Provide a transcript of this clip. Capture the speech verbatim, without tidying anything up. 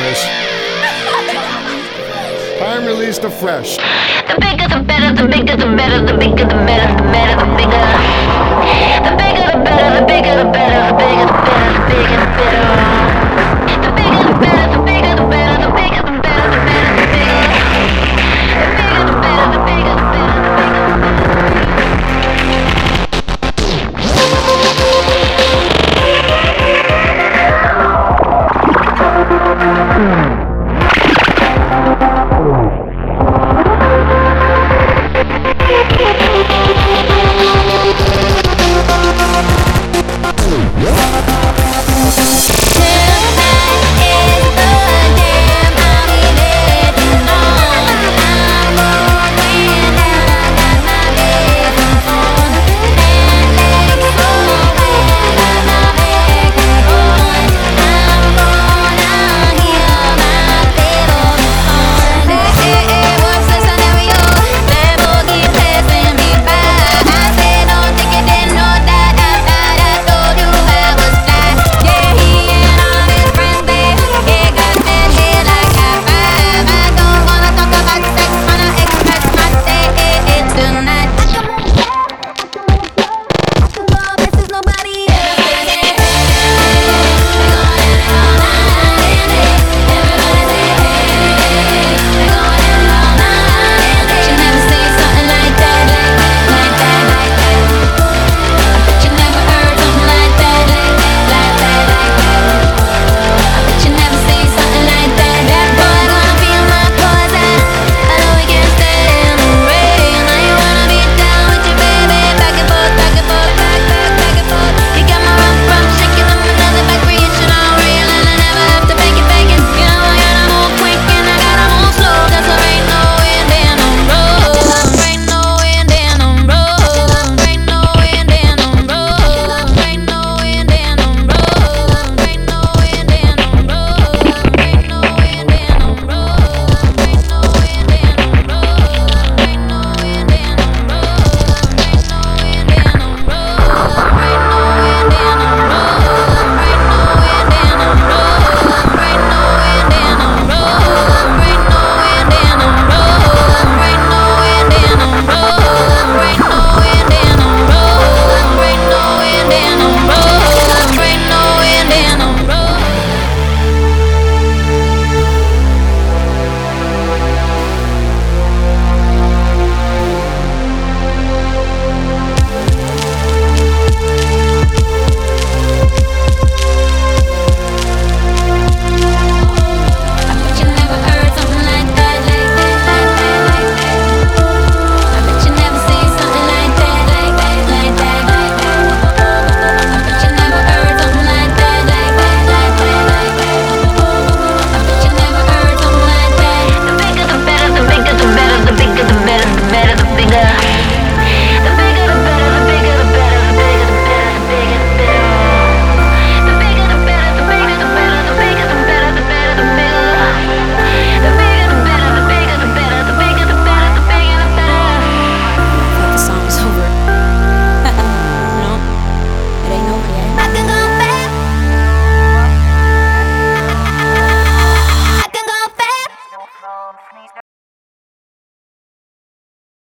Chris. Time release the fresh. The bigger the better, the bigger the better, the bigger the better, the better the bigger. The bigger the better, the bigger the better, the bigger the better, the bigger the better. The bigger the better, the bigger the better, the bigger the better, the better the bigger. The bigger the better, the bigger the better, the bigger the Sneeze